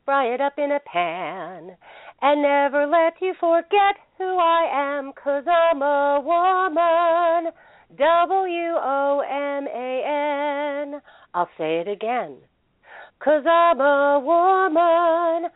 fry it up in a pan, and never let you forget who I am, 'cause I'm a woman, WOMAN. I'll say it again, 'cause I'm a woman,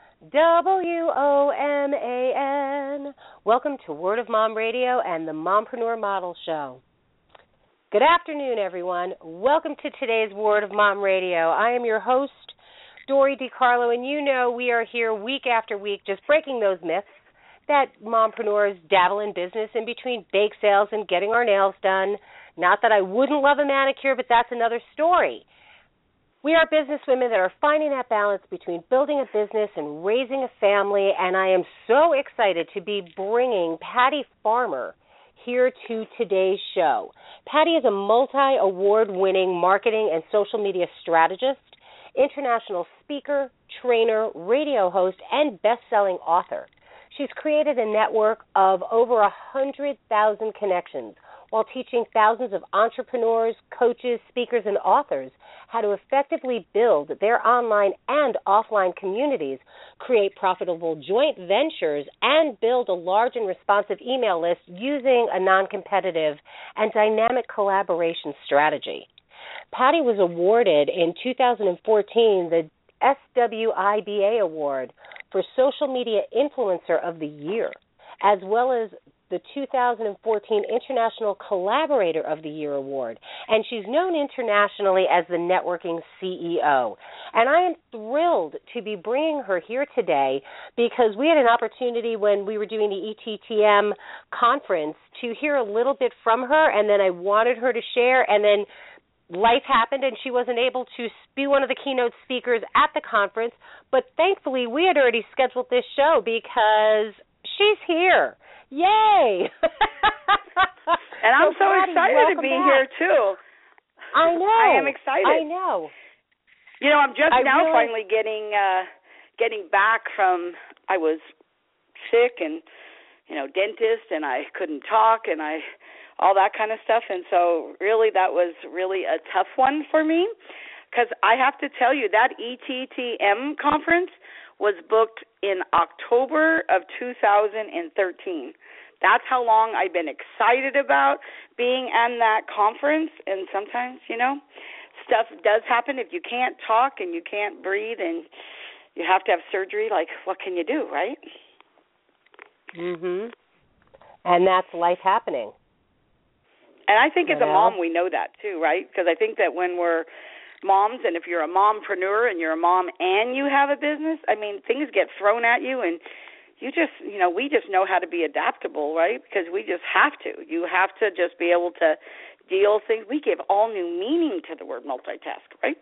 WOMAN. Welcome to Word of Mom Radio and the Mompreneur Model Show. Good afternoon, everyone. Welcome to today's Word of Mom Radio. I am your host, Dori DiCarlo, and you know we are here week after week just breaking those myths that mompreneurs dabble in business in between bake sales and getting our nails done. Not that I wouldn't love a manicure, but that's another story. We are businesswomen that are finding that balance between building a business and raising a family, and I am so excited to be bringing Patty Farmer here to today's show. Patty is a multi-award-winning marketing and social media strategist, international speaker, trainer, radio host, and best-selling author. She's created a network of over 100,000 connections while teaching thousands of entrepreneurs, coaches, speakers, and authors how to effectively build their online and offline communities, create profitable joint ventures, and build a large and responsive email list using a non-competitive and dynamic collaboration strategy. Patty was awarded in 2014 the SWIBA Award for Social Media Influencer of the Year, as well as the 2014 International Collaborator of the Year Award, and she's known internationally as the Networking CEO. And I am thrilled to be bringing her here today because we had an opportunity when we were doing the ETTM conference to hear a little bit from her, and then I wanted her to share, and then life happened and she wasn't able to be one of the keynote speakers at the conference, but thankfully we had already scheduled this show because she's here. Yay! And I'm so excited to be here, too. I know. I am excited. I know. You know, I'm just finally getting back from, I was sick and, dentist, and I couldn't talk, and all that kind of stuff. And so really that was really a tough one for me because I have to tell you that ETTM conference was booked in October of 2013. That's how long I've been excited about being on that conference. And sometimes, stuff does happen. If you can't talk and you can't breathe and you have to have surgery, like what can you do, right? Mhm. And that's life happening. And I think as a mom we know that too, right? Because I think that when we're moms, and if you're a mompreneur and you're a mom and you have a business, I mean, things get thrown at you, and you just, we just know how to be adaptable, right? Because we just have to. You have to just be able to deal with things. We give all new meaning to the word multitask, right?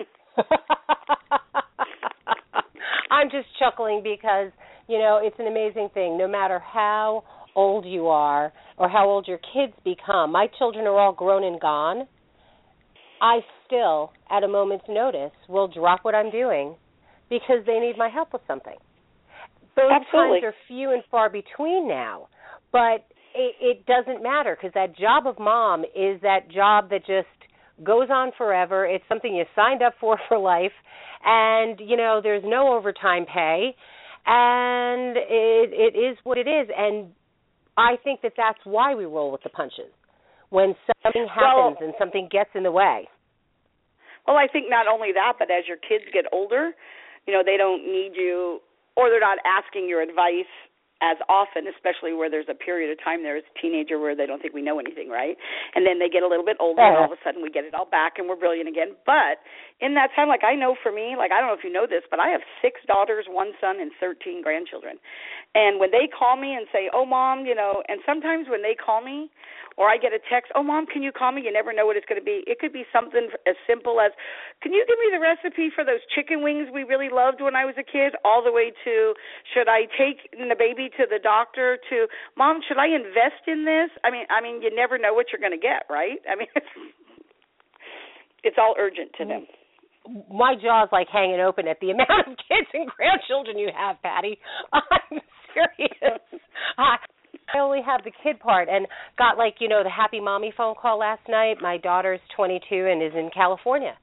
I'm just chuckling because, it's an amazing thing. No matter how old you are or how old your kids become, my children are all grown and gone. I still, at a moment's notice, will drop what I'm doing because they need my help with something. Those Absolutely. times are few and far between now, but it doesn't matter because that job of mom is that job that just goes on forever. It's something you signed up for life, and, there's no overtime pay, and it is what it is, and I think that that's why we roll with the punches. When something happens and something gets in the way. Well, I think not only that, but as your kids get older, they don't need you, or they're not asking your advice as often, especially where there's a period of time there as a teenager where they don't think we know anything, right? And then they get a little bit older, and all of a sudden we get it all back, and we're brilliant again. But in that time, I know for me, I don't know if you know this, but I have 6 daughters, 1 son, and 13 grandchildren. And when they call me and say, oh, Mom, and sometimes when they call me, or I get a text, oh, Mom, can you call me? You never know what it's going to be. It could be something as simple as, can you give me the recipe for those chicken wings we really loved when I was a kid, all the way to, should I take the baby to the doctor, to, Mom, should I invest in this? I mean, you never know what you're going to get, right? I mean, it's all urgent to them. My jaw's hanging open at the amount of kids and grandchildren you have, Patty. I'm serious. I only have the kid part, and got the happy mommy phone call last night. My daughter's 22 and is in California.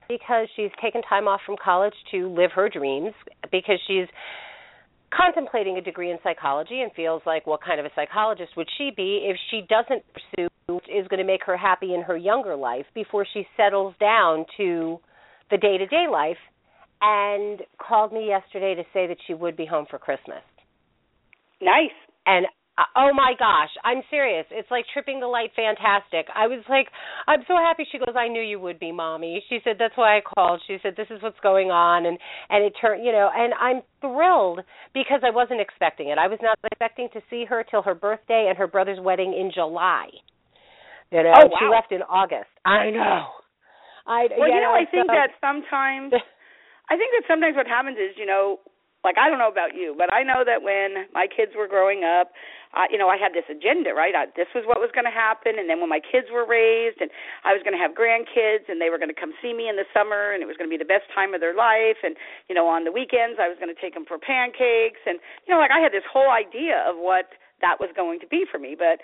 because she's taken time off from college to live her dreams, because she's contemplating a degree in psychology and feels like, what kind of a psychologist would she be if she doesn't pursue what is going to make her happy in her younger life before she settles down to the day-to-day life, and called me yesterday to say that she would be home for Christmas. Nice. And oh my gosh, I'm serious. It's like tripping the light fantastic. I was like, I'm so happy. She goes, I knew you would be, Mommy. She said, that's why I called. She said, this is what's going on. And it turned, and I'm thrilled because I wasn't expecting it. I was not expecting to see her till her birthday and her brother's wedding in July. Oh, wow. She left in August. I know. I think that sometimes what happens is, like, I don't know about you, but I know that when my kids were growing up, I had this agenda, right? This was what was going to happen, and then when my kids were raised, and I was going to have grandkids, and they were going to come see me in the summer, and it was going to be the best time of their life, and, on the weekends I was going to take them for pancakes, and, I had this whole idea of what that was going to be for me. But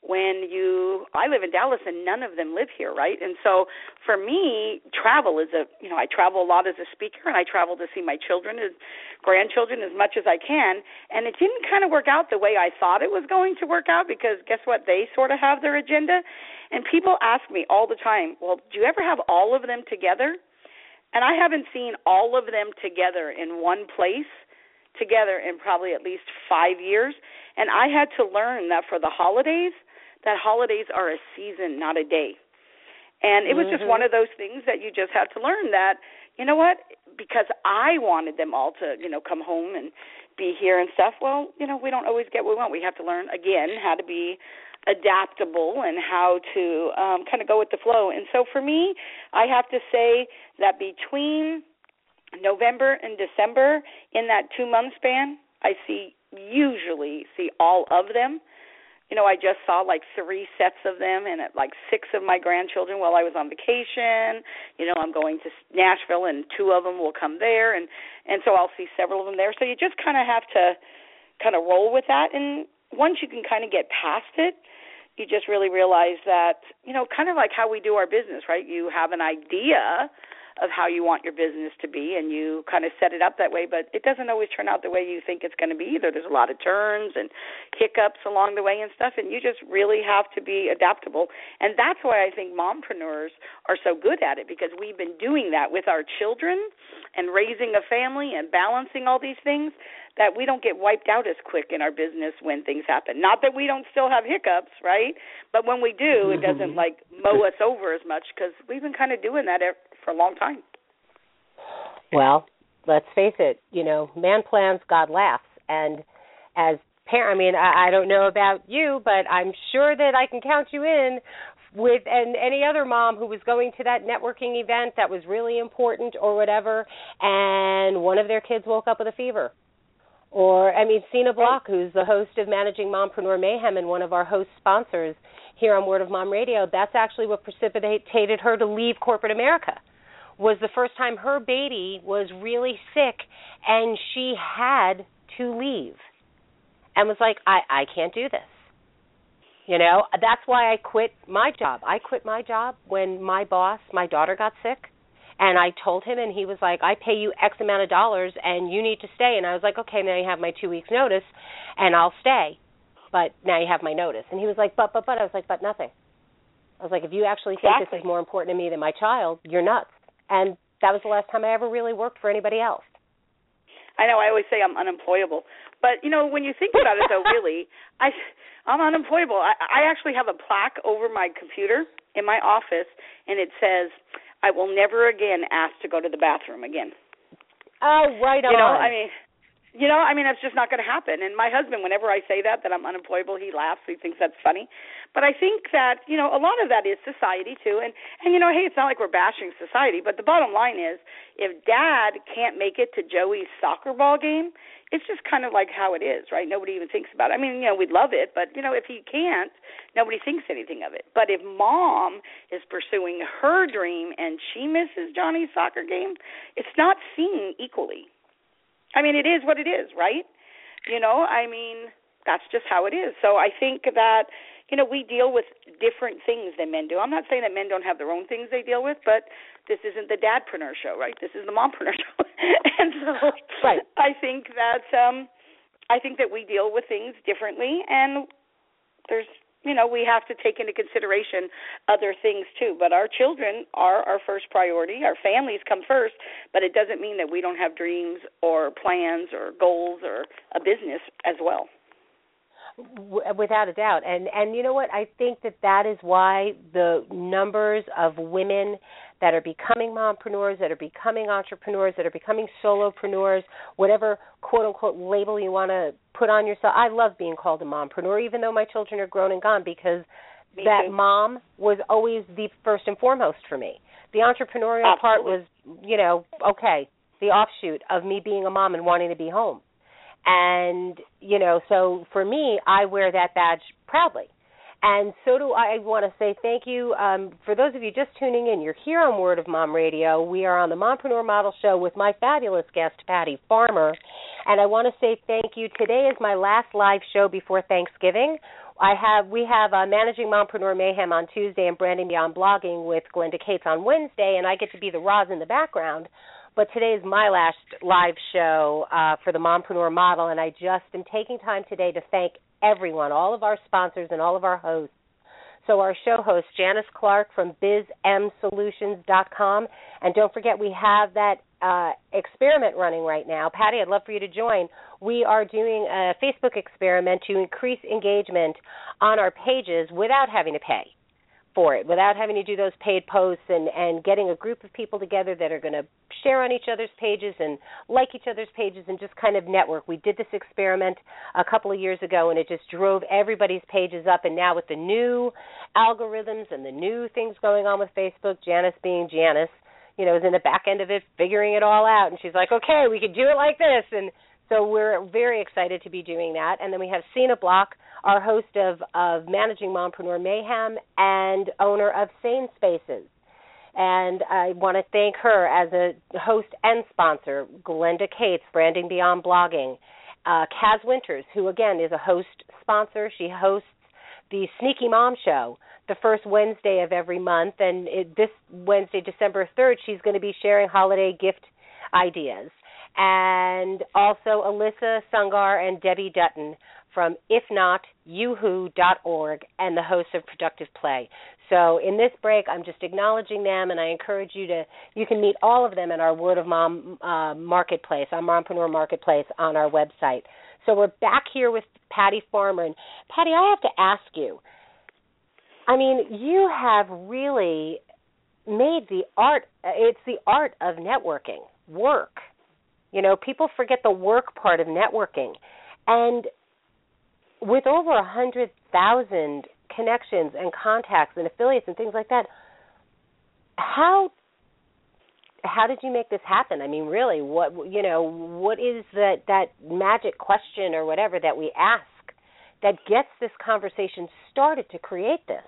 I live in Dallas and none of them live here, right? And so for me, travel is I travel a lot as a speaker, and I travel to see my children and grandchildren as much as I can. And it didn't kind of work out the way I thought it was going to work out, because guess what? They sort of have their agenda. And people ask me all the time, well, do you ever have all of them together? And I haven't seen all of them together in one place together in probably at least 5 years. And I had to learn that for the holidays, that holidays are a season, not a day. And it was just one of those things that you just had to learn that, you know what, because I wanted them all to, come home and be here and stuff. Well, we don't always get what we want. We have to learn, again, how to be adaptable and how to kind of go with the flow. And so for me, I have to say that between November and December, in that 2-month span, I usually see all of them. I just saw like 3 sets of them and like 6 of my grandchildren while I was on vacation. I'm going to Nashville and 2 of them will come there, and so I'll see several of them there. So you just kind of have to kind of roll with that. And once you can kind of get past it, you just really realize that, kind of like how we do our business, right? You have an idea of how you want your business to be, and you kind of set it up that way, but it doesn't always turn out the way you think it's going to be either. There's a lot of turns and hiccups along the way and stuff, and you just really have to be adaptable. And that's why I think mompreneurs are so good at it, because we've been doing that with our children and raising a family and balancing all these things, that we don't get wiped out as quick in our business when things happen. Not that we don't still have hiccups, right? But when we do, it doesn't like mow us over as much, because we've been kind of doing that for a long time. Well, let's face it, man plans, God laughs. And as parent, I don't know about you, but I'm sure that I can count you in with and any other mom who was going to that networking event that was really important or whatever, and one of their kids woke up with a fever. Or, Sina Block, who's the host of Managing Mompreneur Mayhem and one of our host sponsors here on Word of Mom Radio, that's actually what precipitated her to leave corporate America, was the first time her baby was really sick and she had to leave and was like, I can't do this. That's why I quit my job. I quit my job when my daughter got sick. And I told him, and he was like, I pay you X amount of dollars, and you need to stay. And I was like, okay, now you have my 2 weeks' notice, and I'll stay. But now you have my notice. And he was like, but. I was like, but nothing. I was like, if you actually think this is more important to me than my child, you're nuts. And that was the last time I ever really worked for anybody else. I know. I always say I'm unemployable. But, when you think about it, though, really, I'm unemployable. I actually have a plaque over my computer in my office, and it says, I will never again ask to go to the bathroom again. Oh, right on. That's just not going to happen. And my husband, whenever I say that I'm unemployable, he laughs. He thinks that's funny. But I think that, a lot of that is society, too. And hey, it's not like we're bashing society, but the bottom line is, if Dad can't make it to Joey's soccer ball game, it's just kind of like how it is, right? Nobody even thinks about it. We'd love it, but, if he can't, nobody thinks anything of it. But if Mom is pursuing her dream and she misses Johnny's soccer game, it's not seen equally. It is what it is, right? That's just how it is. So I think that, we deal with different things than men do. I'm not saying that men don't have their own things they deal with, but this isn't the dadpreneur show, right? This is the mompreneur show. And so right. I think that we deal with things differently, and there's we have to take into consideration other things too. But our children are our first priority. Our families come first, but it doesn't mean that we don't have dreams or plans or goals or a business as well. Without a doubt. And you know what? I think that is why the numbers of women that are becoming mompreneurs, that are becoming entrepreneurs, that are becoming solopreneurs, whatever quote-unquote label you want to put on yourself. I love being called a mompreneur, even though my children are grown and gone, because that mom was always the first and foremost for me. The entrepreneurial part was, okay, the offshoot of me being a mom and wanting to be home. And, so for me, I wear that badge proudly. And so do I want to say thank you. For those of you just tuning in, you're here on Word of Mom Radio. We are on the Mompreneur Model Show with my fabulous guest, Patty Farmer. And I want to say thank you. Today is my last live show before Thanksgiving. We have Managing Mompreneur Mayhem on Tuesday and Branding Beyond Blogging with Glenda Cates on Wednesday, and I get to be the Roz in the background. But today is my last live show for the Mompreneur Model, and I just am taking time today to thank everyone, all of our sponsors and all of our hosts. So our show host, Janice Clark from bizmsolutions.com. And don't forget, we have that experiment running right now. Patty, I'd love for you to join. We are doing a Facebook experiment to increase engagement on our pages without having to pay for it, without having to do those paid posts, and getting a group of people together that are going to share on each other's pages and like each other's pages and just kind of network. We did this experiment a couple of years ago, and it just drove everybody's pages up. And now with the new algorithms and the new things going on with Facebook, Janice being Janice, is in the back end of it, figuring it all out. And she's like, okay, we could do it like this. And so we're very excited to be doing that. And then we have Sina Block, our host of Managing Mompreneur Mayhem and owner of Sane Spaces. And I want to thank her as a host and sponsor, Glenda Cates, Branding Beyond Blogging, Kaz Winters, who, again, is a host sponsor. She hosts the Sneaky Mom Show the first Wednesday of every month. And this Wednesday, December 3rd, she's going to be sharing holiday gift ideas. And also Alyssa Sungar and Debbie Dutton from ifnotyouwho.org and the host of Productive Play. So in this break, I'm just acknowledging them, and I encourage you can meet all of them in our Word of Mom marketplace, our Mompreneur Marketplace on our website. So we're back here with Patty Farmer. And Patty, I have to ask you, you have really made it's the art of networking work. People forget the work part of networking. And with over 100,000 connections and contacts and affiliates and things like that, how did you make this happen? Really, what is that magic question or whatever that we ask that gets this conversation started to create this?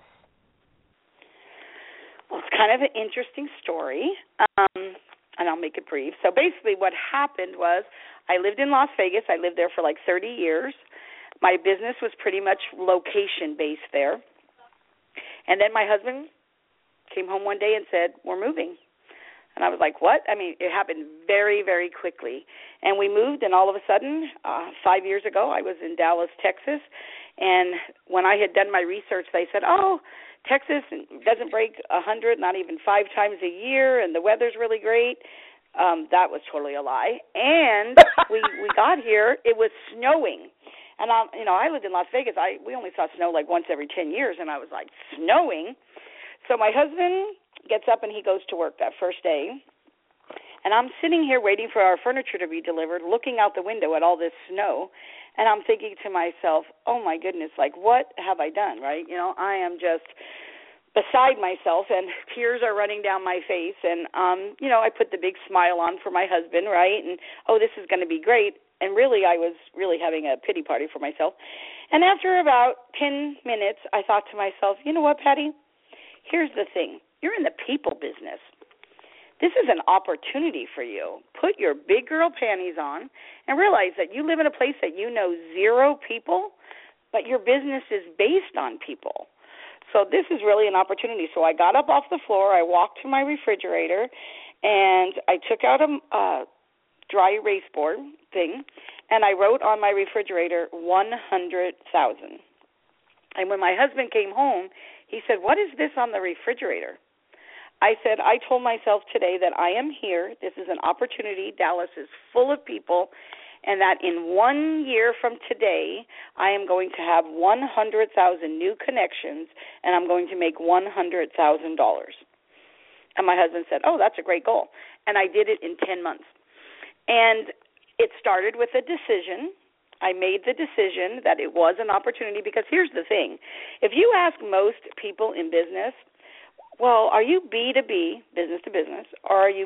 Well, it's kind of an interesting story. And I'll make it brief. So basically what happened was I lived in Las Vegas. I lived there for like 30 years. My business was pretty much location-based there. And then my husband came home one day and said, we're moving. And I was like, what? It happened very, very quickly. And we moved, and all of a sudden, 5 years ago, I was in Dallas, Texas. And when I had done my research, they said, Texas doesn't break 100, not even 5 times a year, and the weather's really great. That was totally a lie. And we got here, it was snowing. And I lived in Las Vegas. We only saw snow like once every 10 years, and I was like, snowing? So my husband gets up and he goes to work that first day. And I'm sitting here waiting for our furniture to be delivered, looking out the window at all this snow. And I'm thinking to myself, oh, my goodness, what have I done, right? I am just beside myself, and tears are running down my face. And, I put the big smile on for my husband, right? And, this is going to be great. And really, I was really having a pity party for myself. And after about 10 minutes, I thought to myself, you know what, Patty? Here's the thing. You're in the people business. This is an opportunity for you. Put your big girl panties on and realize that you live in a place that you know 0 people. but your business is based on people. So this is really an opportunity. So I got up off the floor, I walked to my refrigerator, and I took out a dry erase board thing, and I wrote on my refrigerator 100,000. And when my husband came home, he said, "What is this on the refrigerator?" I said, "I told myself today that I am here. This is an opportunity. Dallas is full of people, and that in 1 year from today, I am going to have 100,000 new connections, and I'm going to make $100,000. And my husband said, "Oh, that's a great goal." And I did it in 10 months. And it started with a decision. I made the decision that it was an opportunity, because here's the thing. If you ask most people in business, well, are you B2B, business to business, or are you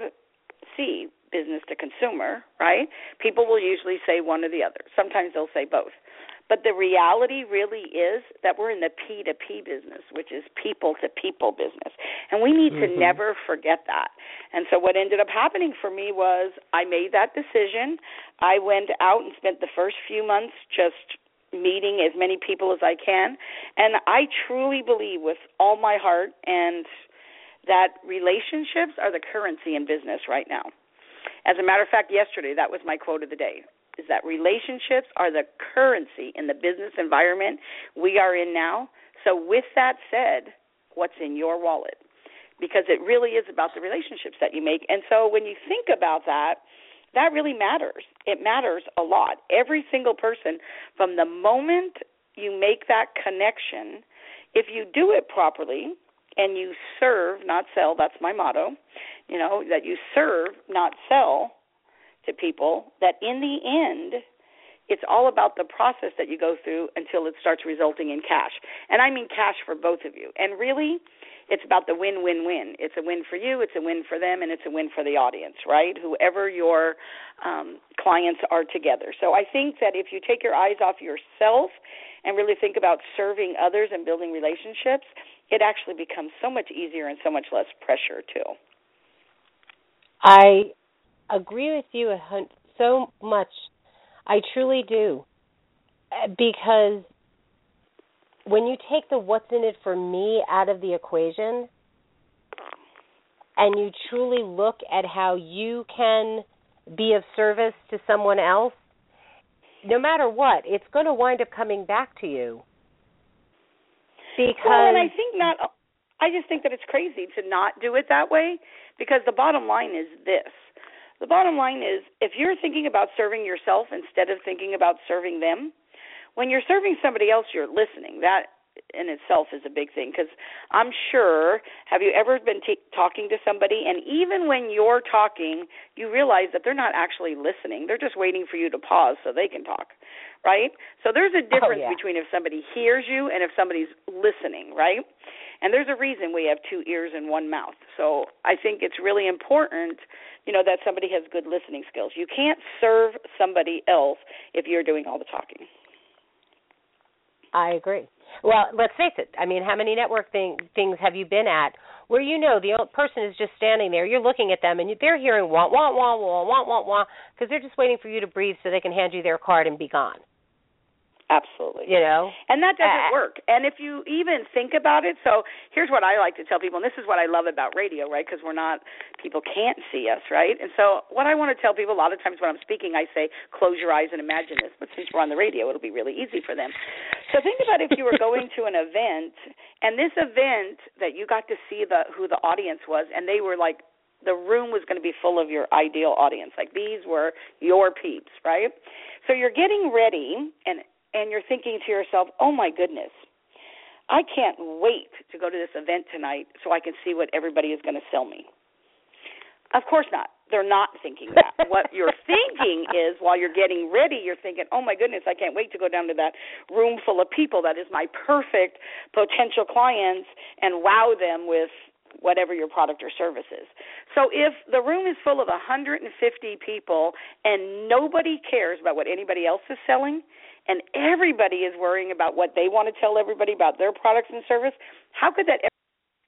B2C, business to consumer, right? People will usually say one or the other. Sometimes they'll say both. But the reality really is that we're in the P2P business, which is people-to-people business. And we need to never forget that. And so what ended up happening for me was I made that decision. I went out and spent the first few months just meeting as many people as I can. And I truly believe with all my heart and that relationships are the currency in business right now. As a matter of fact, yesterday, that was my quote of the day, is that relationships are the currency in the business environment we are in now. So with that said, what's in your wallet? Because it really is about the relationships that you make. And so when you think about that, that really matters. It matters a lot. Every single person, from the moment you make that connection, if you do it properly and you serve, not sell, that's my motto, that you serve, not sell to people, that in the end, it's all about the process that you go through until it starts resulting in cash. And I mean cash for both of you. And really, it's about the win-win-win. It's a win for you, it's a win for them, and it's a win for the audience, right? Whoever your clients are together. So I think that if you take your eyes off yourself and really think about serving others and building relationships, it actually becomes so much easier and so much less pressure, too. I agree with you so much. I truly do. Because when you take the what's in it for me out of the equation and you truly look at how you can be of service to someone else, no matter what, it's going to wind up coming back to you. And I just think that it's crazy to not do it that way, because the bottom line is this. The bottom line is, if you're thinking about serving yourself instead of thinking about serving them, when you're serving somebody else, you're listening. That in itself is a big thing, because I'm sure, have you ever been talking to somebody, and even when you're talking, you realize that they're not actually listening. They're just waiting for you to pause so they can talk, right? So there's a difference between if somebody hears you and if somebody's listening, right? And there's a reason we have 2 ears and 1 mouth. So I think it's really important, that somebody has good listening skills. You can't serve somebody else if you're doing all the talking. I agree. Well, let's face it. I mean, how many network things have you been at where the old person is just standing there, you're looking at them, and they're hearing wah, wah, wah, wah, wah, wah, wah, because they're just waiting for you to breathe so they can hand you their card and be gone. Absolutely. And that doesn't work. And if you even think about it, so here's what I like to tell people, and this is what I love about radio, right, because people can't see us, right? And so what I want to tell people, a lot of times when I'm speaking, I say, close your eyes and imagine this. But since we're on the radio, it'll be really easy for them. So think about if you were going to an event, and this event that you got to see who the audience was, and they were like, the room was going to be full of your ideal audience. Like, these were your peeps, right? So you're getting ready, and you're thinking to yourself, oh, my goodness, I can't wait to go to this event tonight so I can see what everybody is going to sell me. Of course not. They're not thinking that. What you're thinking is, while you're getting ready, you're thinking, oh, my goodness, I can't wait to go down to that room full of people that is my perfect potential clients and wow them with whatever your product or service is. So if the room is full of 150 people and nobody cares about what anybody else is selling, and everybody is worrying about what they want to tell everybody about their products and service, how could that ever?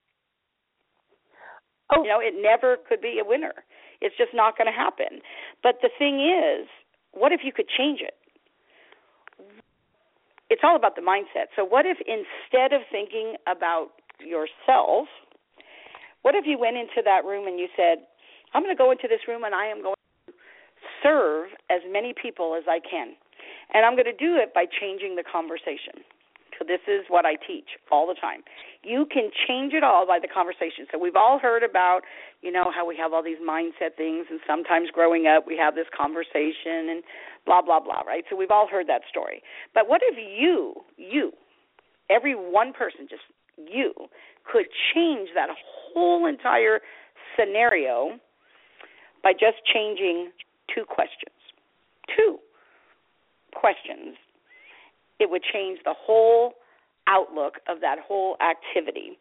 It never could be a winner. It's just not going to happen. But the thing is, what if you could change it? it's all about the mindset. So what if instead of thinking about yourself, what if you went into that room and you said, I'm going to go into this room and I am going to serve as many people as I can. And I'm going to do it by changing the conversation. So this is what I teach all the time. You can change it all by the conversation. So we've all heard about, how we have all these mindset things, and sometimes growing up we have this conversation and blah, blah, blah, right? So we've all heard that story. But what if you, every one person, just you, could change that whole entire scenario by just changing two questions? Two questions. It would change the whole outlook of that whole activity.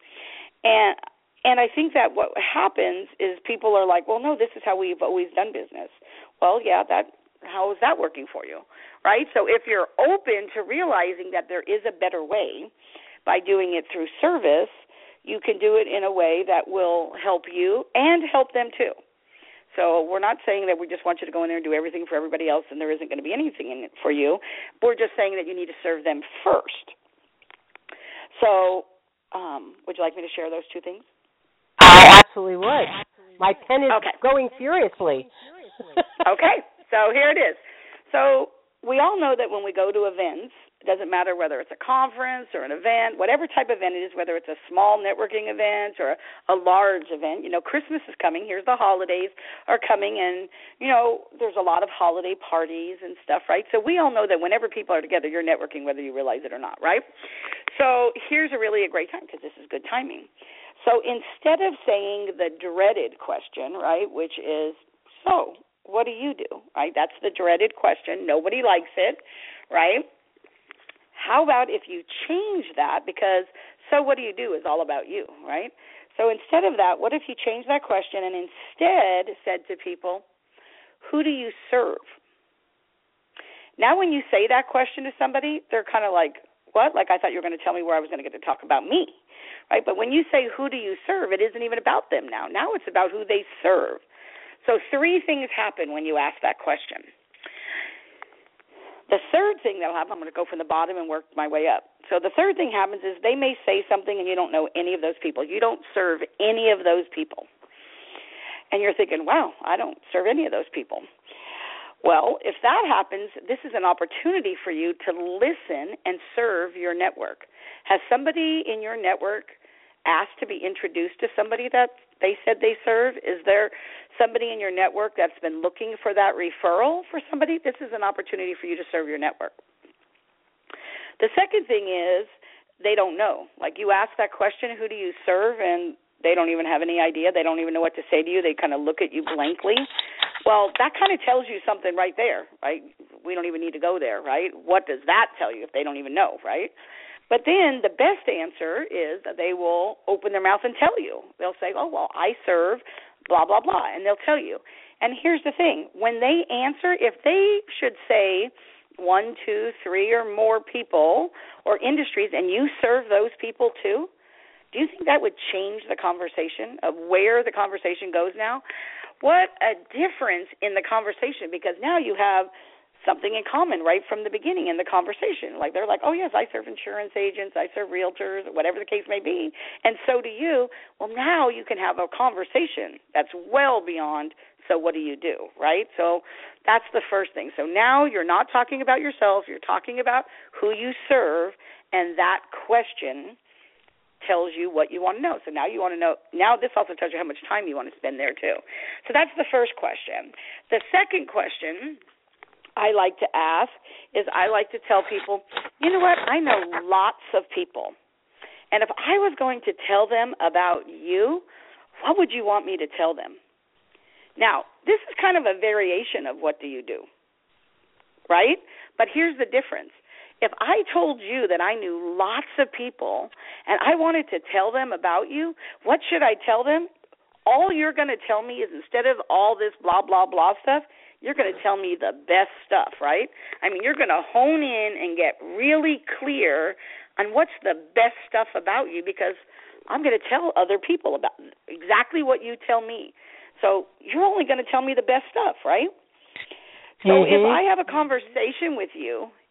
And I think that what happens is people are like, well, no, this is how we've always done business. Well, yeah, how is that working for you, right? So if you're open to realizing that there is a better way by doing it through service, you can do it in a way that will help you and help them too. So we're not saying that we just want you to go in there and do everything for everybody else and there isn't going to be anything in it for you. We're just saying that you need to serve them first. So would you like me to share those two things? I absolutely would. My pen is going furiously. Okay, so here it is. So we all know that when we go to events, it doesn't matter whether it's a conference or an event, whatever type of event it is, whether it's a small networking event or a large event. Christmas is coming. Here's the holidays are coming, and, there's a lot of holiday parties and stuff, right? So we all know that whenever people are together, you're networking whether you realize it or not, right? So here's a great time because this is good timing. So instead of saying the dreaded question, right, which is, so what do you do, right? That's the dreaded question. Nobody likes it, right? How about if you change that, because so what do you do is all about you, right? So instead of that, what if you change that question and instead said to people, who do you serve? Now when you say that question to somebody, they're kind of like, what? Like I thought you were going to tell me where I was going to get to talk about me, right? But when you say who do you serve, it isn't even about them now. Now it's about who they serve. So three things happen when you ask that question. The third thing that will happen, I'm going to go from the bottom and work my way up. So the third thing happens is they may say something and you don't know any of those people. You don't serve any of those people. And you're thinking, wow, I don't serve any of those people. Well, if that happens, this is an opportunity for you to listen and serve your network. Has somebody in your network asked to be introduced to somebody that they said they serve? Is there somebody in your network that's been looking for that referral for somebody? This is an opportunity for you to serve your network. The second thing is they don't know. Like you ask that question, who do you serve, and they don't even have any idea. They don't even know what to say to you. They kind of look at you blankly. Well, that kind of tells you something right there, right? We don't even need to go there, right? What does that tell you if they don't even know, right? But then the best answer is that they will open their mouth and tell you. They'll say, oh, well, I serve blah, blah, blah, and they'll tell you. And here's the thing. When they answer, if they should say 1, 2, 3 or more people or industries and you serve those people too, do you think that would change the conversation of where the conversation goes now? What a difference in the conversation, because now you have something in common right from the beginning in the conversation. Like they're like, oh, yes, I serve insurance agents, I serve realtors, whatever the case may be, and so do you. Well, now you can have a conversation that's well beyond, so what do you do, right? So that's the first thing. So now you're not talking about yourself, you're talking about who you serve, and that question tells you what you want to know. So now you want to know. Now this also tells you how much time you want to spend there too. So that's the first question. The second question I like to ask is I like to tell people, you know what, I know lots of people. And if I was going to tell them about you, what would you want me to tell them? Now, this is kind of a variation of what do you do, right? But here's the difference. If I told you that I knew lots of people and I wanted to tell them about you, what should I tell them? All you're going to tell me is instead of all this blah, blah, blah stuff, you're going to tell me the best stuff, right? I mean, you're going to hone in and get really clear on what's the best stuff about you, because I'm going to tell other people about exactly what you tell me. So you're only going to tell me the best stuff, right? So if I have a conversation with you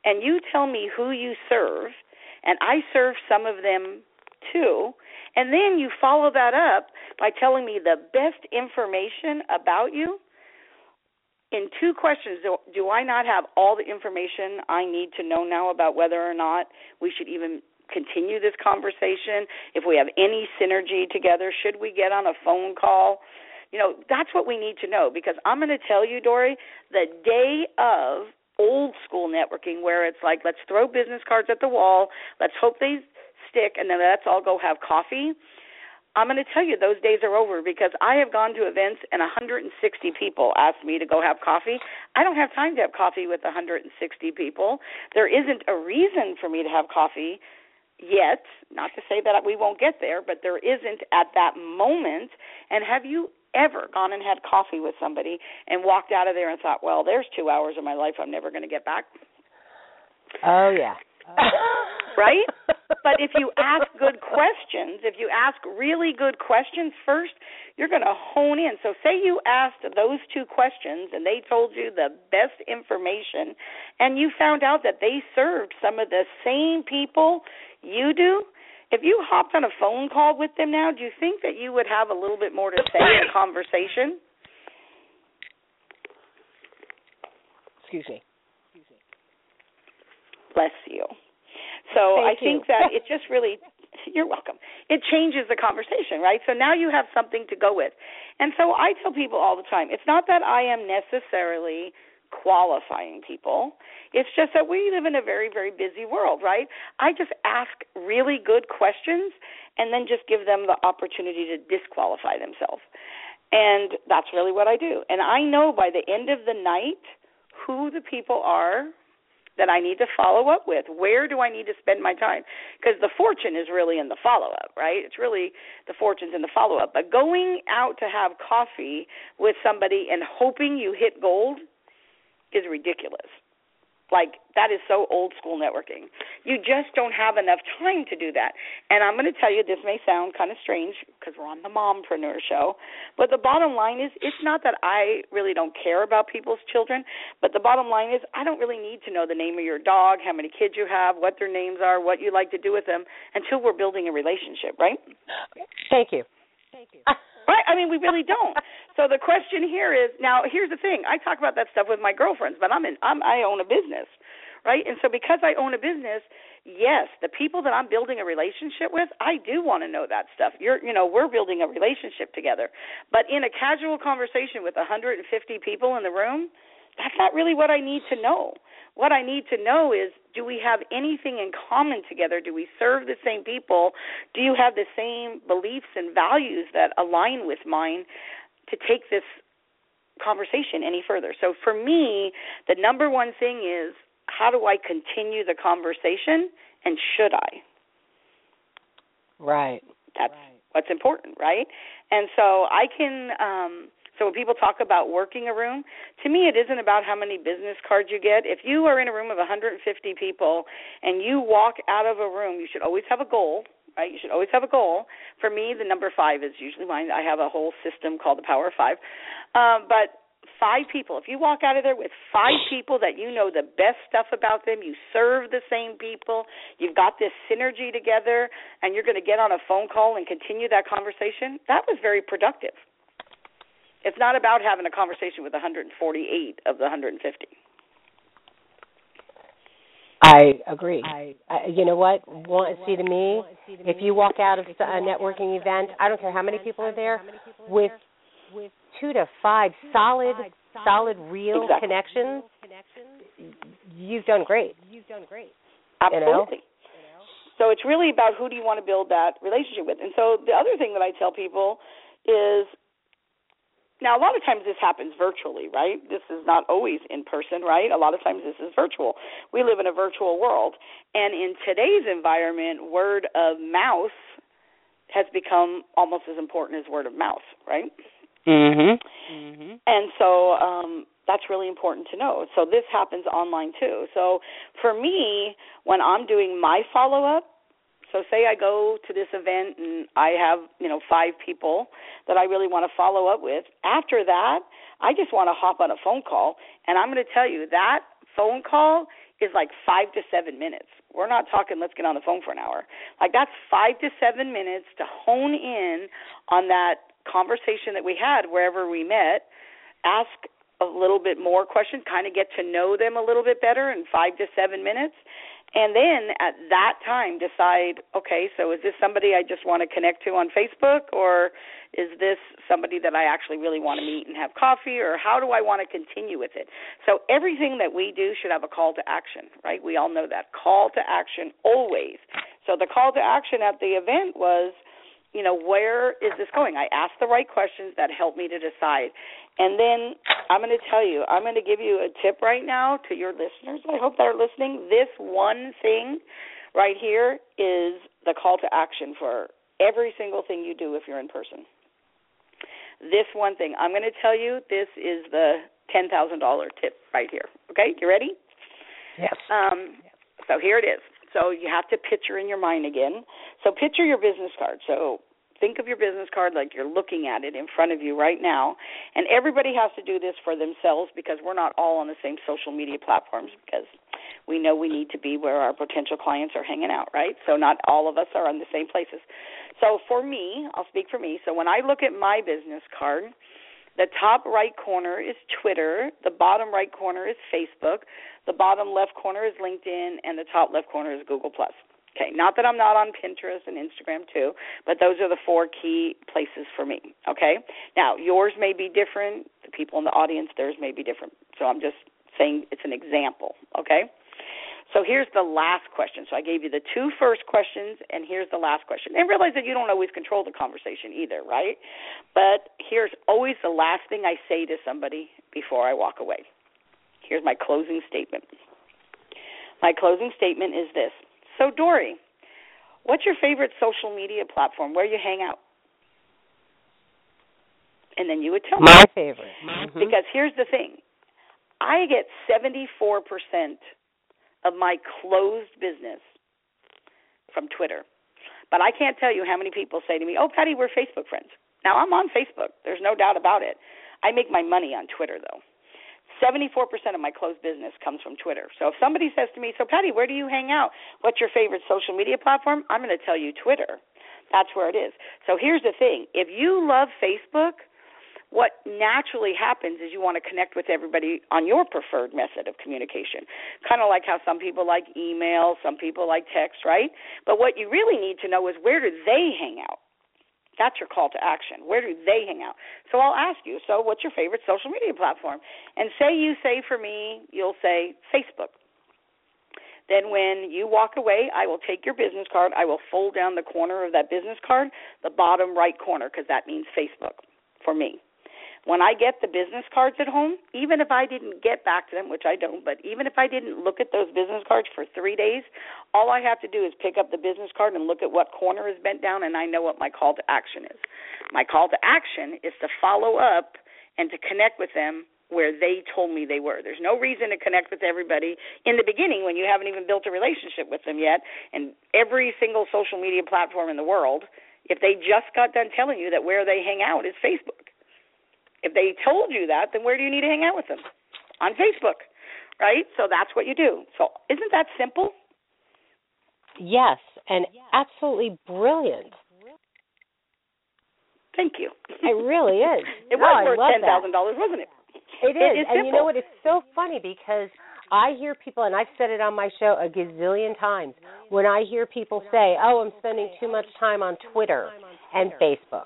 and you tell me who you serve, and I serve some of them too, and then you follow that up by telling me the best information about you, in 2 questions, do I not have all the information I need to know now about whether or not we should even continue this conversation, if we have any synergy together, should we get on a phone call? That's what we need to know, because I'm going to tell you, Dory, the day of old school networking where it's like, let's throw business cards at the wall, let's hope they stick, and then let's all go have coffee, I'm going to tell you those days are over, because I have gone to events and 160 people asked me to go have coffee. I don't have time to have coffee with 160 people. There isn't a reason for me to have coffee yet, not to say that we won't get there, but there isn't at that moment. And have you ever gone and had coffee with somebody and walked out of there and thought, well, there's 2 hours of my life I'm never going to get back? Oh, yeah. Right? But if you ask good questions, if you ask really good questions first, you're going to hone in. So say you asked those 2 questions and they told you the best information, and you found out that they served some of the same people you do. If you hopped on a phone call with them now, do you think that you would have a little bit more to say in conversation? Excuse me. Bless you. So Thank I think you. that it just really, you're welcome, it changes the conversation, right? So now you have something to go with. And so I tell people all the time, it's not that I am necessarily qualifying people. It's just that we live in a very, very busy world, right? I just ask really good questions and then just give them the opportunity to disqualify themselves. And that's really what I do. And I know by the end of the night who the people are that I need to follow up with. Where do I need to spend my time? Because the fortune is really in the follow-up, right? It's really the fortune's in the follow-up. But going out to have coffee with somebody and hoping you hit gold is ridiculous. Like, that is so old school networking. You just don't have enough time to do that. And I'm going to tell you, this may sound kind of strange because we're on the Mompreneur show, but the bottom line is, it's not that I really don't care about people's children, but the bottom line is I don't really need to know the name of your dog, how many kids you have, what their names are, what you like to do with them until we're building a relationship, right? Thank you. Right? I mean, we really don't. So the question here is, now here's the thing. I talk about that stuff with my girlfriends, but I own a business, right? And so because I own a business, yes, the people that I'm building a relationship with, I do want to know that stuff. We're building a relationship together. But in a casual conversation with 150 people in the room, that's not really what I need to know. What I need to know is, do we have anything in common together? Do we serve the same people? Do you have the same beliefs and values that align with mine to take this conversation any further? So for me, the number one thing is, how do I continue the conversation, and should I? Right. That's what's important, right? And so I can so when people talk about working a room, to me it isn't about how many business cards you get. If you are in a room of 150 people and you walk out of a room, you should always have a goal, right? You should always have a goal. For me, the number 5 is usually mine. I have a whole system called the Power of 5. But 5 people, if you walk out of there with 5 people that you know the best stuff about them, you serve the same people, you've got this synergy together, and you're going to get on a phone call and continue that conversation, that was very productive. It's not about having a conversation with 148 of the 150. I agree. You know what? To me, if you walk out of a networking event, I don't care how many people are there, with 2 to 5 solid, real connections, you've done great. Absolutely. So it's really about who do you want to build that relationship with. And so the other thing that I tell people is, now, a lot of times this happens virtually, right? This is not always in person, right? A lot of times this is virtual. We live in a virtual world. And in today's environment, word of mouth has become almost as important as word of mouth, right? Mm-hmm. And so that's really important to know. So this happens online too. So for me, when I'm doing my follow-up, so say I go to this event and I have, 5 people that I really want to follow up with. After that, I just want to hop on a phone call, and I'm going to tell you that phone call is like 5 to 7 minutes. We're not talking let's get on the phone for an hour. Like that's 5 to 7 minutes to hone in on that conversation that we had wherever we met, ask a little bit more questions, kind of get to know them a little bit better in 5 to 7 minutes. And then at that time decide, okay, so is this somebody I just want to connect to on Facebook, or is this somebody that I actually really want to meet and have coffee, or how do I want to continue with it? So everything that we do should have a call to action, right? We all know that. Call to action always. So the call to action at the event was, where is this going? I asked the right questions that helped me to decide. And then I'm going to tell you, I'm going to give you a tip right now to your listeners, I hope that are listening. This one thing right here is the call to action for every single thing you do if you're in person. This one thing, I'm going to tell you, this is the $10,000 tip right here. Okay, you ready? Yes. So here it is. So you have to picture in your mind again. So picture your business card. So think of your business card like you're looking at it in front of you right now. And everybody has to do this for themselves because we're not all on the same social media platforms, because we know we need to be where our potential clients are hanging out, right? So not all of us are on the same places. So for me, I'll speak for me. So when I look at my business card, the top right corner is Twitter, the bottom right corner is Facebook, the bottom left corner is LinkedIn, and the top left corner is Google+. Okay, not that I'm not on Pinterest and Instagram too, but those are the 4 key places for me, okay? Now, yours may be different. The people in the audience, theirs may be different. So I'm just saying it's an example, okay? So here's the last question. So I gave you the 2 first questions, and here's the last question. And realize that you don't always control the conversation either, right? But here's always the last thing I say to somebody before I walk away. Here's my closing statement. My closing statement is this. So, Dory, what's your favorite social media platform? Where you hang out? And then you would tell me. My favorite. Mm-hmm. Because here's the thing. I get 74% of my closed business from Twitter. But I can't tell you how many people say to me, oh, Patty, we're Facebook friends. Now, I'm on Facebook. There's no doubt about it. I make my money on Twitter, though. 74% of my closed business comes from Twitter. So if somebody says to me, so Patty, where do you hang out? What's your favorite social media platform? I'm going to tell you Twitter. That's where it is. So here's the thing. If you love Facebook, what naturally happens is you want to connect with everybody on your preferred method of communication, kind of like how some people like email, some people like text, right? But what you really need to know is where do they hang out? That's your call to action. Where do they hang out? So I'll ask you, so what's your favorite social media platform? And you say for me, you'll say Facebook. Then when you walk away, I will take your business card. I will fold down the corner of that business card, the bottom right corner, because that means Facebook for me. When I get the business cards at home, even if I didn't get back to them, which I don't, but even if I didn't look at those business cards for 3 days, all I have to do is pick up the business card and look at what corner is bent down, and I know what my call to action is. My call to action is to follow up and to connect with them where they told me they were. There's no reason to connect with everybody in the beginning when you haven't even built a relationship with them yet, and every single social media platform in the world, if they just got done telling you that where they hang out is Facebook. If they told you that, then where do you need to hang out with them? On Facebook, right? So that's what you do. So isn't that simple? Yes, and absolutely brilliant. Thank you. It really is. It was worth $10,000, wasn't it? It is. And simple. you know what? It's so funny because I hear people, and I've said it on my show a gazillion times, when I hear people say, oh, I'm spending too much time on Twitter and Facebook.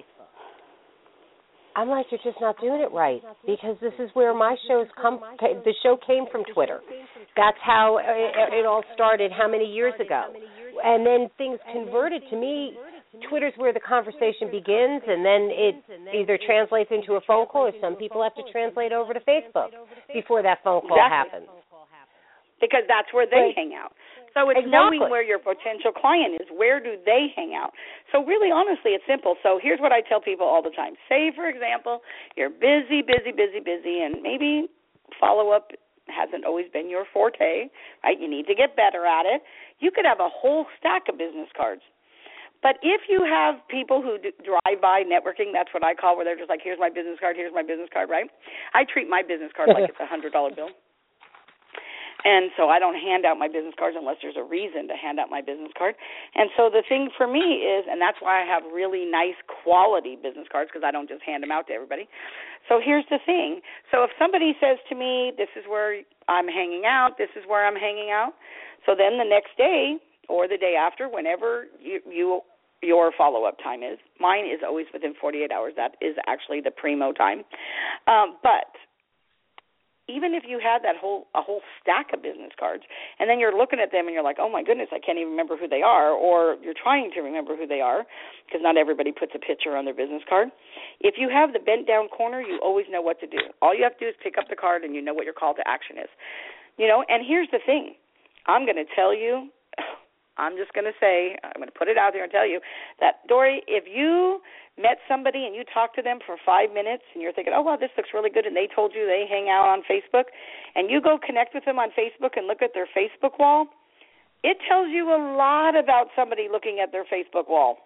I'm like, you're just not doing it right, because this is where my shows come. The show came from Twitter. That's how it all started how many years ago. And then things converted. To me, Twitter's where the conversation begins, and then it either translates into a phone call, or some people have to translate over to Facebook before that phone call happens. Because that's where they hang out. So it's knowing where your potential client is. Where do they hang out? So really, honestly, it's simple. So here's what I tell people all the time. Say, for example, you're busy, and maybe follow-up hasn't always been your forte, right? You need to get better at it. You could have a whole stack of business cards. But if you have people who drive by networking, that's what I call, where they're just like, here's my business card, right? I treat my business card like it's a $100 bill. And so I don't hand out my business cards unless there's a reason to hand out my business card. And so the thing for me is, and that's why I have really nice quality business cards, because I don't just hand them out to everybody. So here's the thing. So if somebody says to me, this is where I'm hanging out, this is where I'm hanging out, so then the next day or the day after, whenever your follow-up time is, mine is always within 48 hours. That is actually the primo time. But even if you had a whole stack of business cards, and then you're looking at them and you're like, oh, my goodness, I can't even remember who they are, or you're trying to remember who they are, because not everybody puts a picture on their business card. If you have the bent-down corner, you always know what to do. All you have to do is pick up the card, and you know what your call to action is. And here's the thing. I'm going to tell you, I'm just going to say, I'm going to put it out there and tell you that, Dory, if you met somebody and you talked to them for 5 minutes and you're thinking, oh, wow, this looks really good, and they told you they hang out on Facebook, and you go connect with them on Facebook and look at their Facebook wall, it tells you a lot about somebody looking at their Facebook wall.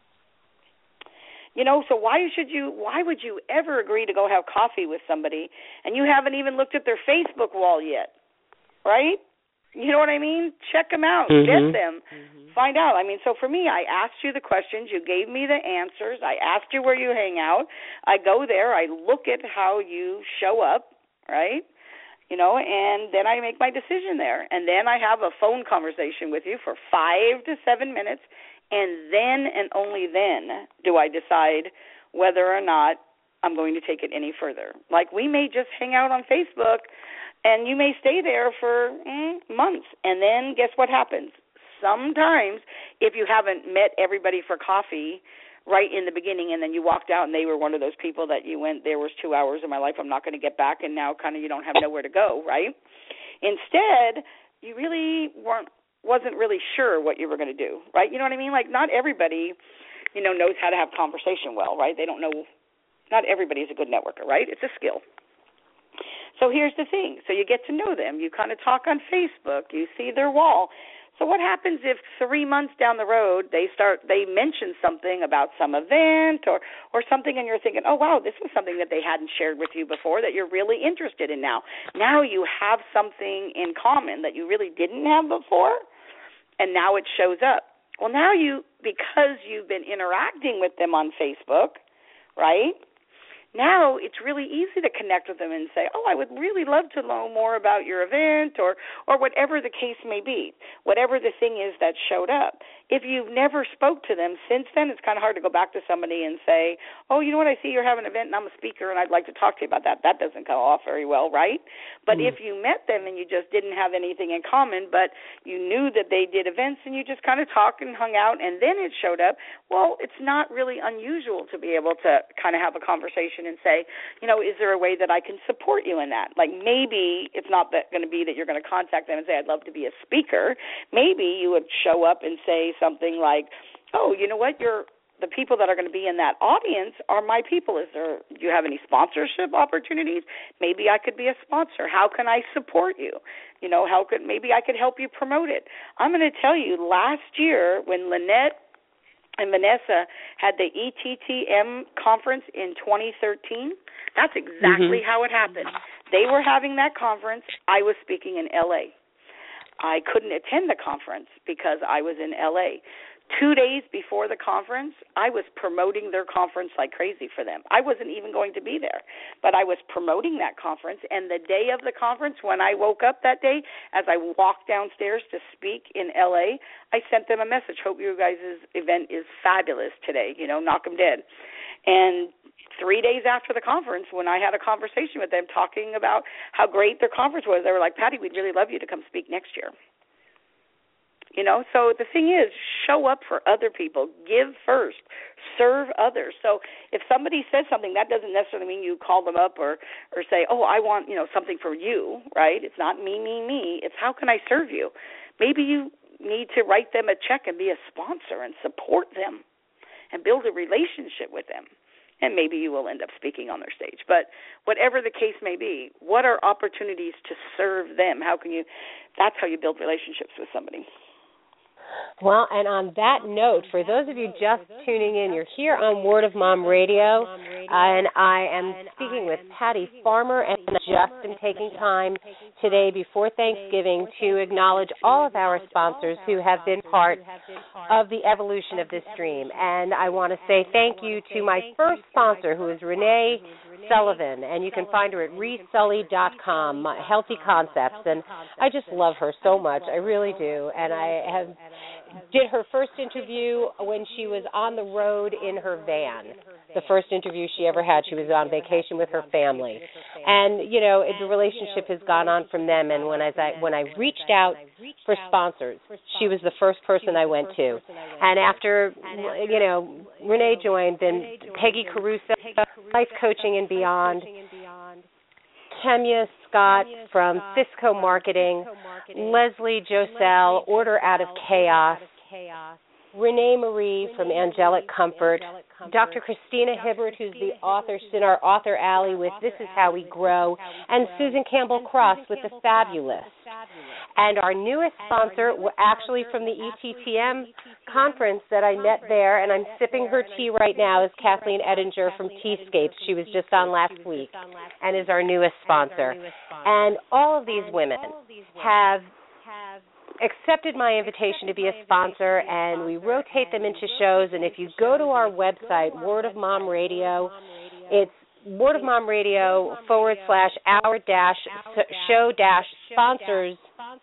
So why would you ever agree to go have coffee with somebody and you haven't even looked at their Facebook wall yet, right? You know what I mean? Check them out. Get them. Find out. So for me, I asked you the questions. You gave me the answers. I asked you where you hang out. I go there. I look at how you show up, right? And then I make my decision there. And then I have a phone conversation with you for 5 to 7 minutes. And then and only then do I decide whether or not I'm going to take it any further. Like, we may just hang out on Facebook, and you may stay there for months. And then guess what happens? Sometimes if you haven't met everybody for coffee right in the beginning and then you walked out and they were one of those people that you went, there was 2 hours of my life I'm not going to get back, and now kind of you don't have nowhere to go, right? Instead, you really wasn't really sure what you were going to do, right? You know what I mean? Like, not everybody, knows how to have conversation well, right? They don't know. Not everybody's a good networker, right? It's a skill. So here's the thing. So you get to know them. You kind of talk on Facebook. You see their wall. So what happens if 3 months down the road they mention something about some event or something, and you're thinking, oh, wow, this was something that they hadn't shared with you before that you're really interested in now. Now you have something in common that you really didn't have before, and now it shows up. Well, now because you've been interacting with them on Facebook, right, now it's really easy to connect with them and say, oh, I would really love to know more about your event or whatever the case may be, whatever the thing is that showed up. If you've never spoke to them since then, it's kind of hard to go back to somebody and say, oh, you know what, I see you're having an event and I'm a speaker and I'd like to talk to you about that. That doesn't come off very well, right? But if you met them and you just didn't have anything in common, but you knew that they did events and you just kind of talked and hung out and then it showed up, well, it's not really unusual to be able to kind of have a conversation and say, is there a way that I can support you in that? Like, maybe it's not going to be that you're going to contact them and say, I'd love to be a speaker. Maybe you would show up and say something like, oh, you know what, the people that are going to be in that audience are my people. Do you have any sponsorship opportunities? Maybe I could be a sponsor. How can I support you? Maybe I could help you promote it. I'm going to tell you, last year when Lynette and Vanessa had the ETTM conference in 2013, that's exactly how it happened. They were having that conference. I was speaking in L.A. I couldn't attend the conference because I was in L.A. 2 days before the conference, I was promoting their conference like crazy for them. I wasn't even going to be there, but I was promoting that conference. And the day of the conference, when I woke up that day, as I walked downstairs to speak in L.A., I sent them a message, hope you guys' event is fabulous today, knock them dead. And 3 days after the conference, when I had a conversation with them talking about how great their conference was, they were like, Patty, we'd really love you to come speak next year. So the thing is, show up for other people. Give first. Serve others. So if somebody says something, that doesn't necessarily mean you call them up or say, oh, I want, something for you, right? It's not me. It's how can I serve you? Maybe you need to write them a check and be a sponsor and support them and build a relationship with them. And maybe you will end up speaking on their stage. But whatever the case may be, what are opportunities to serve them? That's how you build relationships with somebody. Well, and on that note, for those of you just tuning in, you're here on Word of Mom Radio, and I am speaking with Patty Farmer, and I just am taking time today before Thanksgiving to acknowledge all of our sponsors who have been part of the evolution of this stream. And I want to say thank you to my first sponsor, who is Renee Sullivan, and you can find her at resully.com, Healthy Concepts, and I just love her so much. I really do, and I did her first interview when she was on the road in her van. The first interview she ever had, she was on vacation with her family. And, you know, the relationship has gone on from them, and when I reached out for sponsors, she was the first person I went to. And after, you know, Renee joined, then Peggy Caruso, Life Coaching and Beyond, Kemya Scott from Cisco Marketing, Leslie Joselle, Order Out of Chaos, Renee Marie from Angelic Comfort, Dr. Christina Hibbert, who's the author, she's in our author alley with This Is How We Grow, and Susan Campbell Cross with The Fabulous. And our newest sponsor, actually from the ETTM conference that I met there, and I'm sipping her tea right now, is Kathleen Edinger from Teascapes. She was just on last week and is our newest sponsor. And all of these women have accepted my invitation to be a sponsor, and we rotate them into shows. And if you go to our website, Word of Mom Radio, it's Word of Mom Radio / our-show-sponsors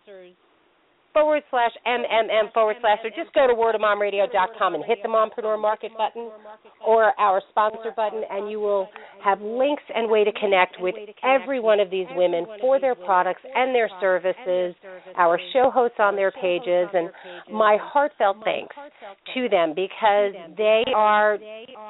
/ MMM / or just go to wordofmomradio.com and hit the Mompreneur Market button or our sponsor button, and you will have links and way to connect with every one of these women for their products and their services, our show hosts on their pages, and my heartfelt thanks to them, because they are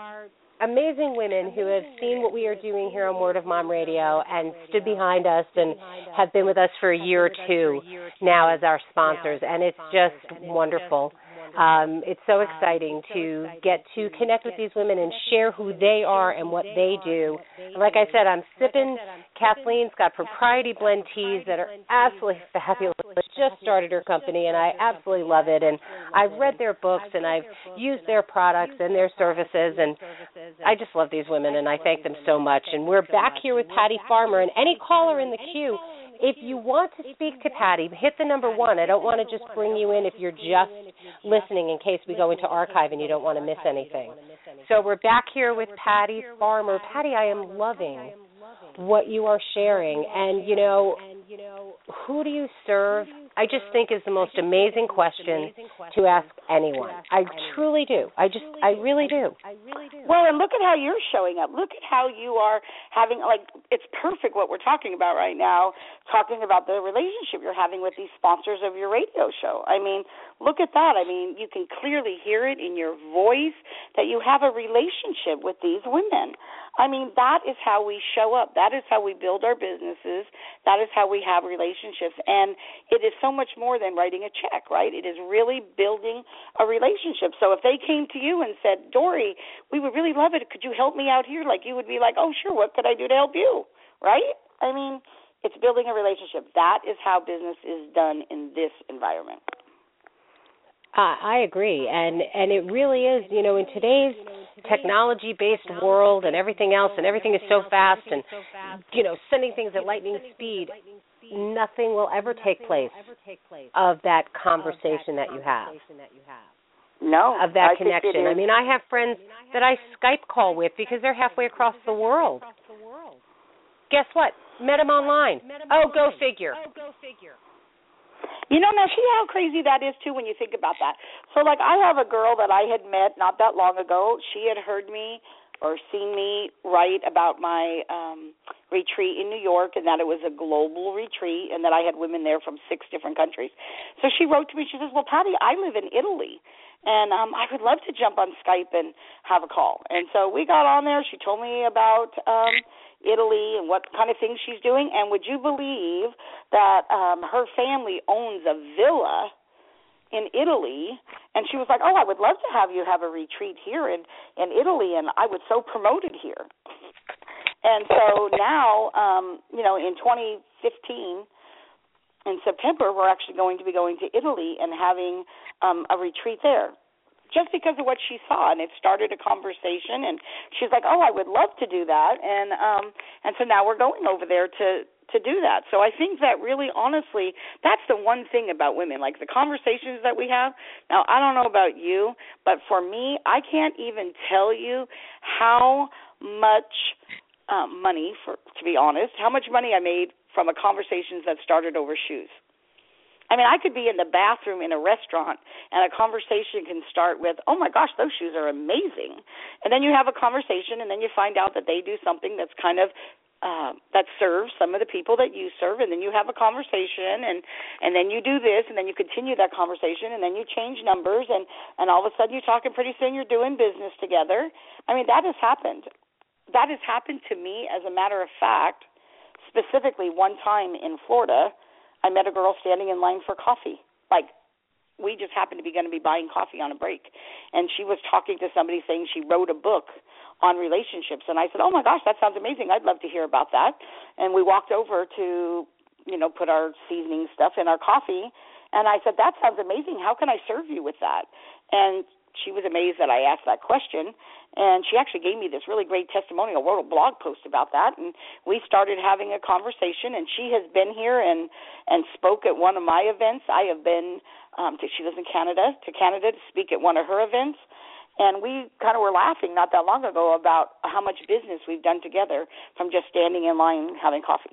amazing women who have seen what we are doing here on Word of Mom Radio and stood behind us and have been with us for a year or two now as our sponsors, and it's just wonderful. It's so exciting to get to connect with these women and share who they are and what they do. And like I said, I'm sipping Kathleen's got propriety blend teas that are absolutely fabulous. She just started her company, and I absolutely love it. And I've read their books, and I've used their products and their services, and I just love these women, and I thank them so much. And we're back here with Patty Farmer, and any caller in the queue, if you want to speak to Patty, hit the number 1. I don't want to just bring you in if you're just listening in case we go into archive and you don't want to miss anything. So we're back here with Patty Farmer. Patty, I am loving what you are sharing. And, you know, who do you serve? I just think is the most amazing question to ask anyone. I truly do. I really do. Well, and look at how you're showing up. Look at how you are having, like, it's perfect what we're talking about right now, talking about the relationship you're having with these sponsors of your radio show. I mean, look at that. I mean, you can clearly hear it in your voice that you have a relationship with these women. I mean, that is how we show up. That is how we build our businesses. That is how we have relationships. And it is so much more than writing a check, right? It is really building a relationship. So if they came to you and said, Dory, we would really love it. Could you help me out here? Like, you would be like, oh, sure, what could I do to help you, right? I mean, it's building a relationship. That is how business is done in this environment. I agree, and it really is, you know, in today's technology-based world and everything else, and everything is so fast and, you know, sending things at lightning speed, nothing will ever take place of that conversation that you have. No. Of that connection. I mean, I have friends that I Skype call with because they're halfway across the world. Guess what? Met them online. Oh, go figure. You know, now see how crazy that is, too, when you think about that. So, like, I have a girl that I had met not that long ago. She had heard me or seen me write about my retreat in New York, and that it was a global retreat and that I had women there from 6 different countries. So she wrote to me. She says, well, Patty, I live in Italy, and I would love to jump on Skype and have a call. And so we got on there. She told me about Italy and what kind of things she's doing. And would you believe that her family owns a villa in Italy? And she was like, oh, I would love to have you have a retreat here in Italy, and I would so promote it here. And so now, you know, in 2015, in September, we're actually going to be going to Italy and having a retreat there, just because of what she saw, and it started a conversation. And she's like, "Oh, I would love to do that," and so now we're going over there to do that. So I think that really, honestly, that's the one thing about women, like the conversations that we have. Now, I don't know about you, but for me, I can't even tell you how much money, to be honest, how much money I made from a conversation that started over shoes. I mean, I could be in the bathroom in a restaurant, and a conversation can start with, "Oh, my gosh, those shoes are amazing." And then you have a conversation, and then you find out that they do something that's kind of that serves some of the people that you serve, and then you have a conversation, and then you do this, and then you continue that conversation, and then you change numbers, and all of a sudden you're talking, pretty soon you're doing business together. I mean, that has happened. That has happened to me, as a matter of fact. Specifically, one time in Florida, I met a girl standing in line for coffee. Like, we just happened to be going to be buying coffee on a break, and she was talking to somebody saying she wrote a book on relationships, and I said, "Oh my gosh, that sounds amazing. I'd love to hear about that." And we walked over to, put our seasoning stuff in our coffee, and I said, "That sounds amazing. How can I serve you with that?" And she was amazed that I asked that question, and she actually gave me this really great testimonial, wrote a blog post about that, and we started having a conversation, and she has been here and spoke at one of my events. I have been, she lives in Canada, to speak at one of her events, and we kind of were laughing not that long ago about how much business we've done together from just standing in line having coffee.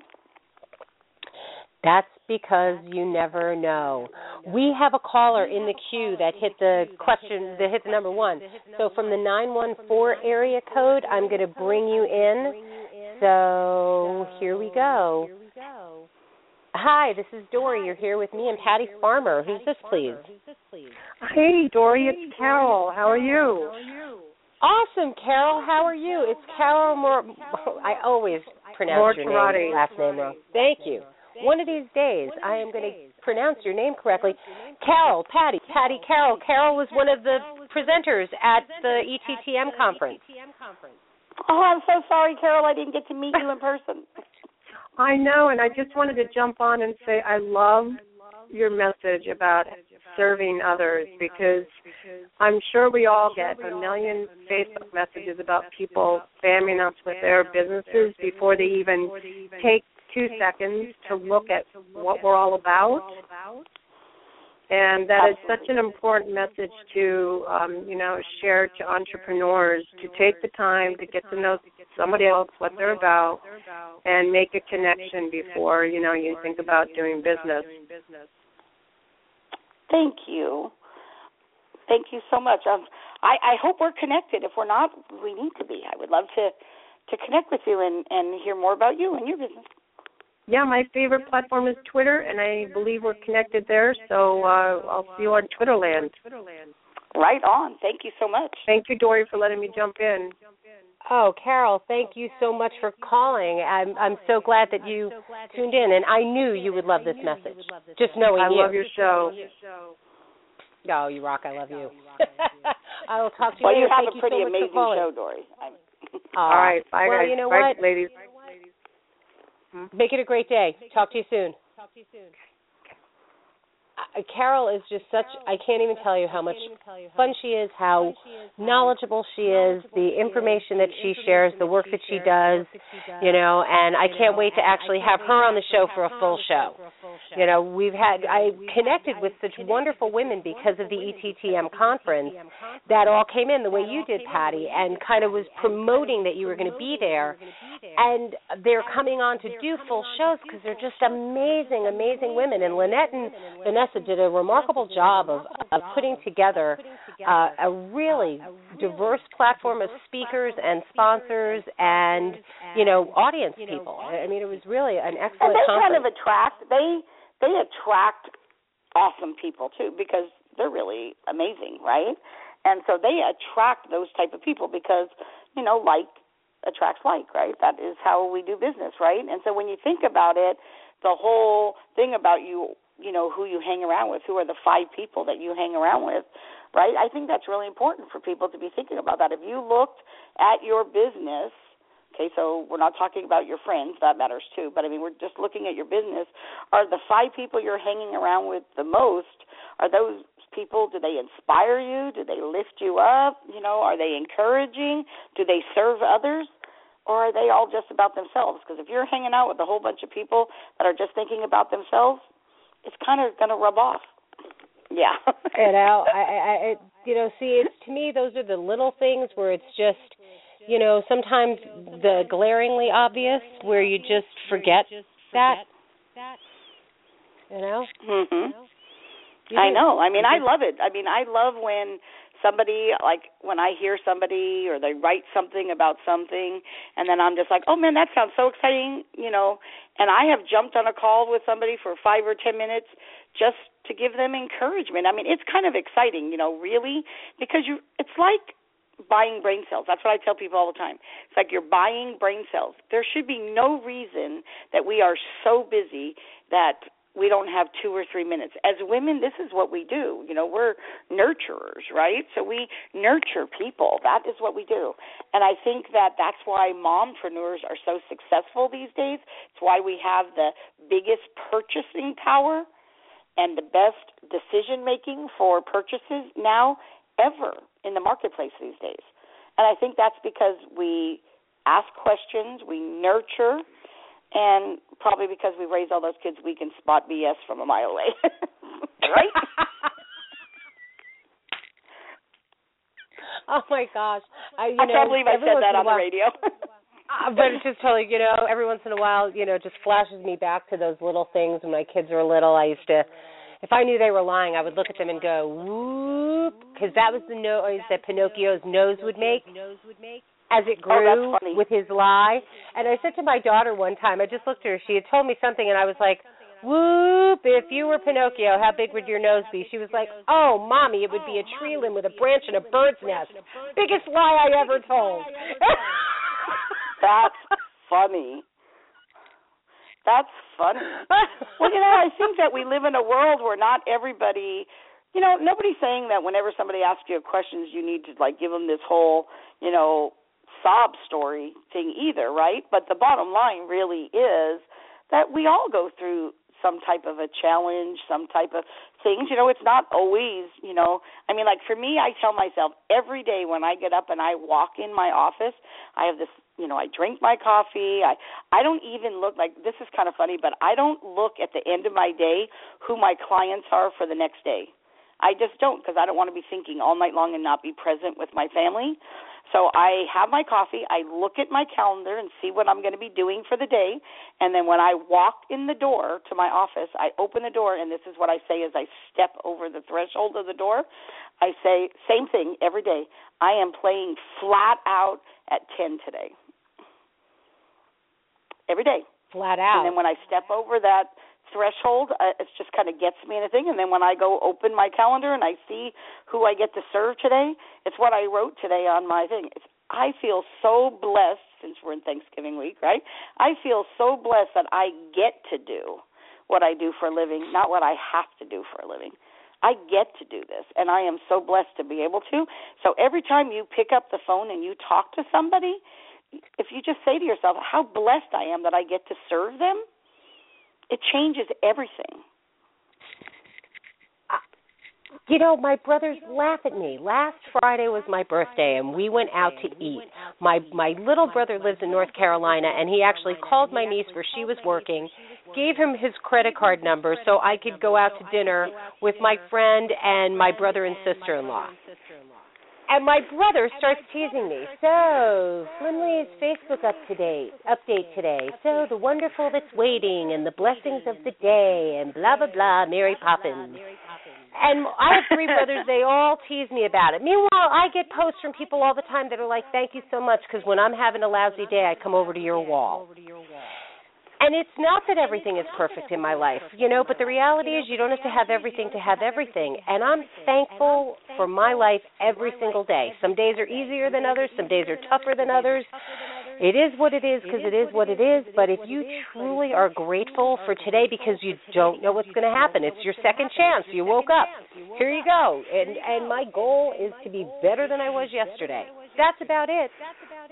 That's because you never know. We have a caller in the queue that hit the number 1. So from the 914 area code, I'm going to bring you in. So here we go. Hi, this is Dory. You're here with me and Patty Farmer. Who's this, please? Hey, Dory, it's Carol. How are you? Awesome, Carol. How are you? It's Carol I always pronounce your last name wrong. Thank you. One of these days, I am going to pronounce your name correctly. Carol, Patty, Carol. Carol was one of the presenters at the ETTM conference. Oh, I'm so sorry, Carol. I didn't get to meet you in person. I know, and I just wanted to jump on and say I love your message about serving others, because I'm sure we all get a million Facebook messages about people spamming us with their businesses before they even take 2 seconds to look at what we're all about. And that is such an important message to, share to entrepreneurs, to take the time to get to know somebody else, what they're about, and make a connection before, you think about doing business. Thank you. Thank you so much. I hope we're connected. If we're not, we need to be. I would love to connect with you and hear more about you and your business. Yeah, my favorite platform is Twitter, and I believe we're connected there, so I'll see you on Twitterland. Right on. Thank you so much. Thank you, Dory, for letting me jump in. Oh, Carol, thank you so much for calling. I'm so glad that you tuned in, and I knew you would love this message, just knowing you. I love your show. Oh, you rock. I love you. I will talk to you later. Well, you have thank a pretty so amazing show, Dory. All right. Bye, guys. You know Bye, what? ladies. Make it a great day. Talk to you soon. Carol is just I can't even tell you how much fun she is, how knowledgeable she is, the information that she shares, the work that she does, and I can't wait to actually have her on the show for a full show. I connected with such wonderful women because of the ETTM conference that all came in the way you did, Patty, and kind of was promoting that you were going to be there. And they're coming on to do full shows because they're just amazing, amazing women. And Lynette and Vanessa did a remarkable job of putting together a really diverse platform of speakers and sponsors and, audience people. I mean, it was really an excellent conference. And they kind of attract awesome people, too, because they're really amazing, right? And so they attract those type of people because, like attracts like, right? That is how we do business, right? And so when you think about it, the whole thing about you, who you hang around with, who are the 5 people that you hang around with, right? I think that's really important for people to be thinking about that. If you looked at your business Okay, so we're not talking about your friends. That matters too. But, I mean, we're just looking at your business. Are the 5 people you're hanging around with the most, are those people, do they inspire you? Do they lift you up? You know, are they encouraging? Do they serve others? Or are they all just about themselves? Because if you're hanging out with a whole bunch of people that are just thinking about themselves, it's kind of going to rub off. Yeah. I see, it's, to me, those are the little things where it's just, sometimes the glaringly obvious where you just forget that. Mhm. I know. I mean, I love it. I mean, I love when somebody, like when I hear somebody or they write something about something, and then I'm just like, oh, man, that sounds so exciting, and I have jumped on a call with somebody for 5 or 10 minutes just to give them encouragement. I mean, it's kind of exciting, really, because it's like buying brain cells. That's what I tell people all the time. It's like you're buying brain cells. There should be no reason that we are so busy that we don't have 2 or 3 minutes. As women, this is what we do. We're nurturers, right? So we nurture people. That is what we do. And I think that that's why mompreneurs are so successful these days. It's why we have the biggest purchasing power and the best decision-making for purchases now ever in the marketplace these days. And I think that's because we ask questions, we nurture, and probably because we raise all those kids, we can spot BS from a mile away. Right? Oh, my gosh. I can't believe I said that on the radio. But it's just totally, every once in a while, just flashes me back to those little things when my kids were little. I used to, if I knew they were lying, I would look at them and go, whoop, because that was the noise that Pinocchio's nose would make as it grew with his lie. And I said to my daughter one time, I just looked at her, she had told me something, and I was like, whoop, if you were Pinocchio, how big would your nose be? She was like, oh, Mommy, it would be a tree limb with a branch and a bird's nest. Biggest lie I ever told. That's funny. That's funny. Well, I think that we live in a world where not everybody, nobody's saying that whenever somebody asks you questions, you need to, give them this whole, sob story thing either, right? But the bottom line really is that we all go through some type of a challenge, some type of things. It's not always, for me, I tell myself every day when I get up and I walk in my office, I have this, I drink my coffee. I don't even look this is kind of funny, but I don't look at the end of my day who my clients are for the next day. I just don't, because I don't want to be thinking all night long and not be present with my family. So I have my coffee, I look at my calendar and see what I'm going to be doing for the day, and then when I walk in the door to my office, I open the door, and this is what I say as I step over the threshold of the door. I say, same thing every day, I am playing flat out at 10 today. Every day. Flat out. And then when I step over that threshold, it just kind of gets me in a thing. And then when I go open my calendar and I see who I get to serve today, it's what I wrote today on my thing. I feel so blessed, since we're in Thanksgiving week, right? I feel so blessed that I get to do what I do for a living, not what I have to do for a living. I get to do this, and I am so blessed to be able to. So every time you pick up the phone and you talk to somebody, if you just say to yourself, how blessed I am that I get to serve them, it changes everything. My brothers laugh at me. Last Friday was my birthday, and we went out to eat. My little brother lives in North Carolina, and he actually called my niece where she was working, gave him his credit card number so I could go out to dinner with my friend and my brother and sister-in-law. And my brother starts teasing me. So, Slimley's Facebook update today. So, the wonderful that's waiting and the blessings of the day and blah, blah, blah, Mary Poppins. And I have 3 brothers. They all tease me about it. Meanwhile, I get posts from people all the time that are like, thank you so much, because when I'm having a lousy day, I come over to your wall. And it's not that everything is perfect in my life, but the reality is you don't have to have everything to have everything. And I'm thankful for my life every single day. Some days are easier than others. Some days are tougher than others. It is what it is because it is what it is. But if you truly are grateful for today because you don't know what's going to happen, it's your second chance. You woke up. Here you go. And my goal is to be better than I was yesterday. That's about it.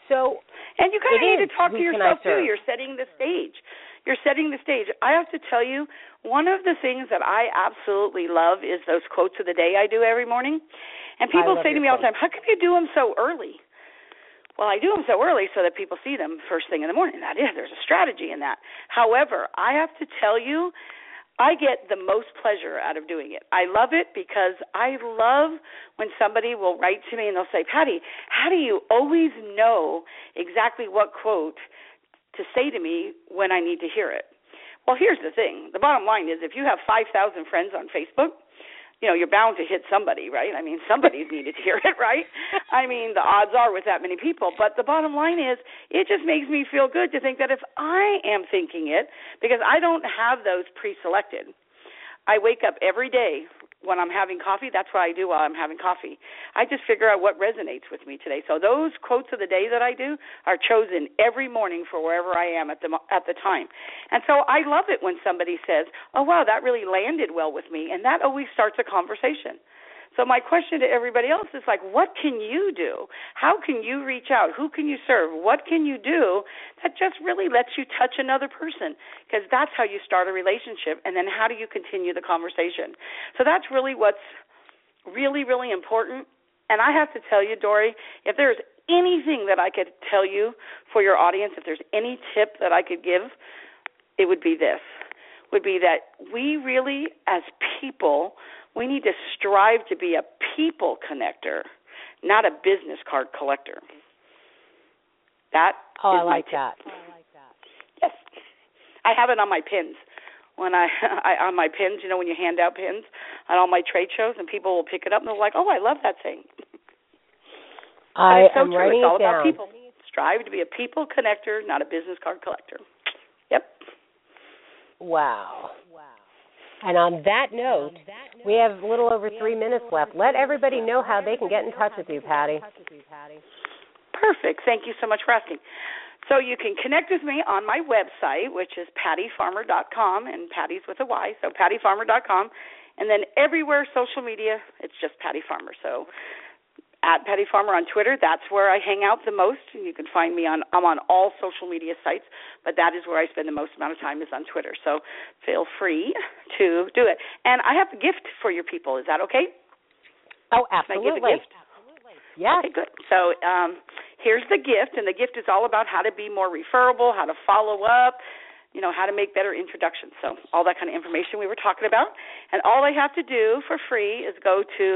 So, and you kind of need to talk to yourself too. Serve? You're setting the stage. You're setting the stage. I have to tell you, one of the things that I absolutely love is those quotes of the day I do every morning. And people say to me all the time, how come you do them so early? Well, I do them so early so that people see them first thing in the morning. That is, there's a strategy in that. However, I have to tell you, I get the most pleasure out of doing it. I love it because I love when somebody will write to me and they'll say, Patty, how do you always know exactly what quote to say to me when I need to hear it? Well, here's the thing. The bottom line is if you have 5,000 friends on Facebook, you're bound to hit somebody, right? I mean, somebody's needed to hear it, right? I mean, the odds are with that many people. But the bottom line is it just makes me feel good to think that if I am thinking it, because I don't have those pre-selected. I wake up every day when I'm having coffee. That's what I do while I'm having coffee. I just figure out what resonates with me today. So those quotes of the day that I do are chosen every morning for wherever I am at the time. And so I love it when somebody says, oh, wow, that really landed well with me. And that always starts a conversation. So my question to everybody else is like, what can you do? How can you reach out? Who can you serve? What can you do that just really lets you touch another person? Because that's how you start a relationship, and then how do you continue the conversation? So that's really what's really, really important. And I have to tell you, Dory, if there's anything that I could tell you for your audience, if there's any tip that I could give, it would be this, would be that we really, as people, we need to strive to be a people connector, not a business card collector. That is I like my tip. that. Yes. I have it on my pins. When I on my pins, when you hand out pins on all my trade shows, and people will pick it up and they're like, "Oh, I love that thing." I am writing it down. It's all about people. Strive to be a people connector, not a business card collector. Yep. Wow. And on that note, we have a little over 3 minutes left. Let everybody know how they can get in touch with you, Patty. Perfect. Thank you so much for asking. So you can connect with me on my website, which is pattyfarmer.com, and Patty's with a Y, so pattyfarmer.com. And then everywhere social media, it's just Patty Farmer. So at Patty Farmer on Twitter, that's where I hang out the most. And you can find me I'm on all social media sites, but that is where I spend the most amount of time is on Twitter. So feel free to do it. And I have a gift for your people. Is that okay? Oh, absolutely. Can I give a gift? Yes. Okay, good. So here's the gift, and the gift is all about how to be more referable, how to follow up, how to make better introductions. So all that kind of information we were talking about. And all they have to do for free is go to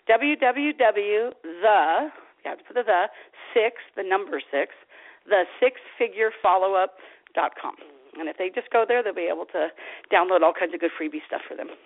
the6figurefollowup.com. And if they just go there, they'll be able to download all kinds of good freebie stuff for them.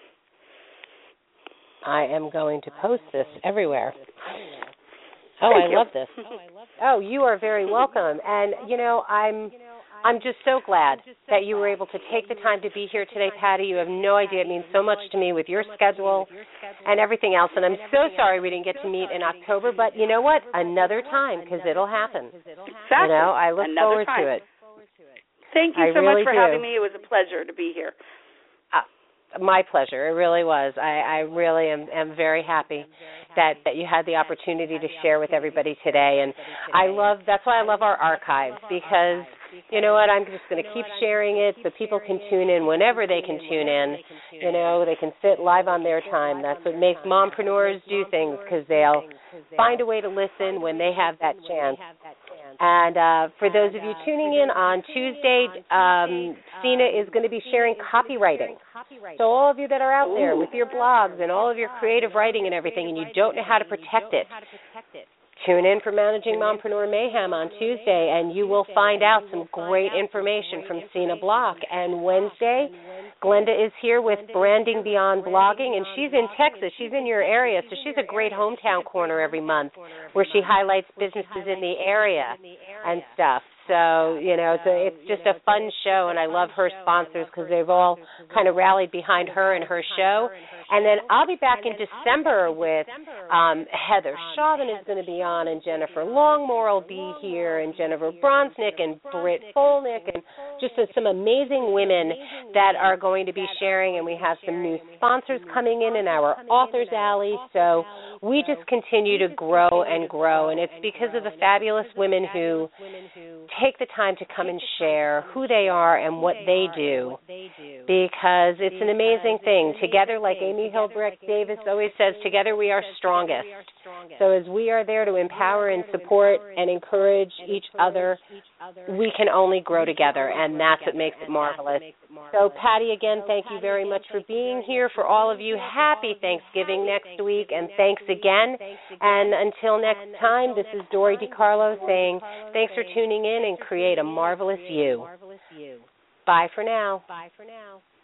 I am going to post this everywhere. Oh, I love this. Oh, you are very welcome. And, I'm just so glad that you were able to take the time to be here today, Patty. You have no idea. It means so much to me with your schedule and everything else. And I'm so sorry we didn't get to meet in October, but you know what? Another time, because it'll happen. Exactly. I look forward to it. Thank you so much for having me. It was a pleasure to be here. My pleasure. It really was. I really am very happy that you had the opportunity to share with everybody today. And that's why I love our archives, because you know what, I'm just going to keep sharing it so people can tune in whenever they can tune in. They can sit live on their time. That's what makes mompreneurs do things, because they'll find a way to listen when they have that chance. And for those of you tuning in on Tuesday, Sina is going to be sharing copywriting. So all of you that are out there with your blogs and all of your creative writing and everything, and you don't know how to protect it, tune in for Managing Mompreneur Mayhem on Tuesday, and you will find out some great information from Sina Block. And Wednesday, Glenda is here with Branding Beyond Blogging, and she's in Texas. She's in your area, so she's a great hometown corner every month where she highlights businesses in the area and stuff. So, it's just a fun show, and I love her sponsors because they've all kind of rallied behind her and her show. And then I'll be back in December with Heather Chauvin is going to be on, and Jennifer Longmore will be here, and Jennifer Bronsnick, and Britt Folnick, and just some amazing women that are going to be sharing. And we have some new sponsors coming in our Authors Alley. So we just continue to grow and grow, and it's because of the fabulous women who take the time to come and share who they are and what they do, because it's an amazing thing. Together, like Amy Hildebrecht Davis always says, together we are strongest. So as we are there to empower and support and encourage each other, we can only grow together, and that's what makes it marvelous. So, Patty, again, thank you very much for being here. For all of you, happy Thanksgiving next week, and thanks again. And until next time, this is Dori DiCarlo saying thanks for tuning in, and create a marvelous you. Bye for now.